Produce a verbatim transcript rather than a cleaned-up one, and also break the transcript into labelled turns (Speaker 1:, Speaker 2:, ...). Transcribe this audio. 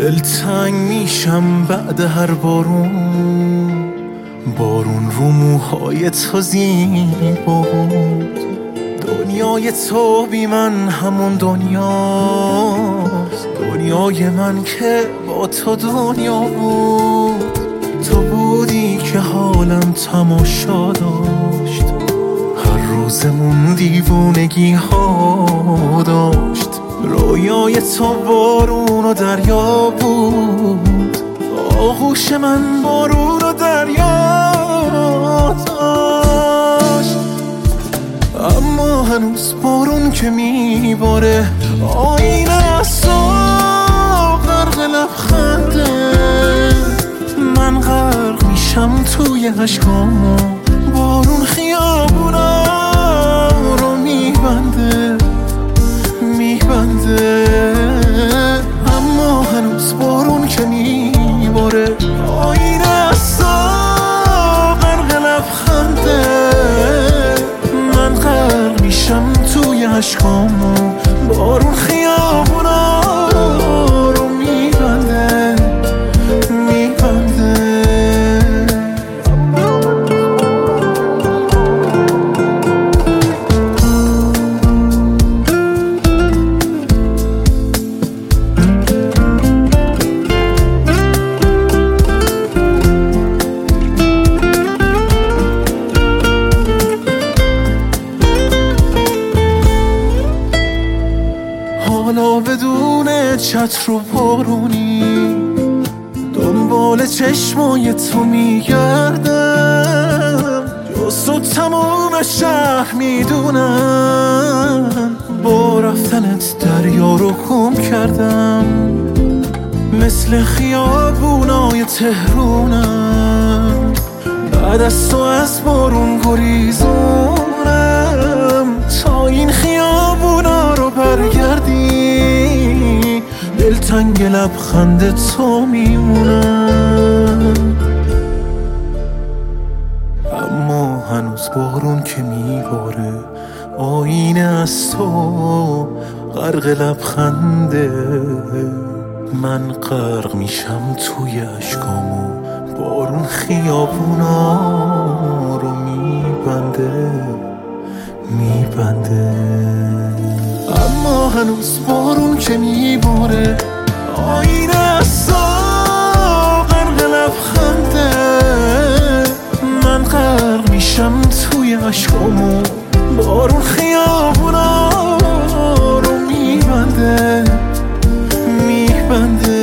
Speaker 1: دلتنگ میشم بعد هر بارون، بارون رو موهای تو زیبا بود. دنیای تو بی من همون دنیاست، دنیای من که با تو دنیا بود. تو بودی که حالم تماشا داشت، هر روزمون دیوونگی ها داشت. رویای تو بارون و دریا بود، آغوش من بارون و دریا داشت. اما هنوز بارون که میباره آینه از تو غرق لبخنده. من غرق میشم توی عشقامو، بارون خیابونا رو میبنده میبنده. اما هنوز بارون که میباره آینه از تو غرق لبخنده. من غرق میشم توی عشقامو، بارون خیابونا رو میبنده میبنده. حالا بدون چتر و بارونی دنبال چشمای تو میگردم. جز تو تمام شهر میدونم، با رفتنت دریا رو گم کردم. مثل خیابونای تهرونم، بعد از تو از بارون گریزونم. تا این خیابونا رو برگردی دلتنگ لبخند تو میمونم. اما هنوز بارون که میباره آینه از تو غرق لبخنده. من غرق میشم توی عشقامو، بارون خیابونا رو میبنده میبنده. اما هنوز بارون که میباره آینه از تو غرق لبخنده. من غرق میشم توی عشقامو، بارون خیابونا رو میبنده میبنده.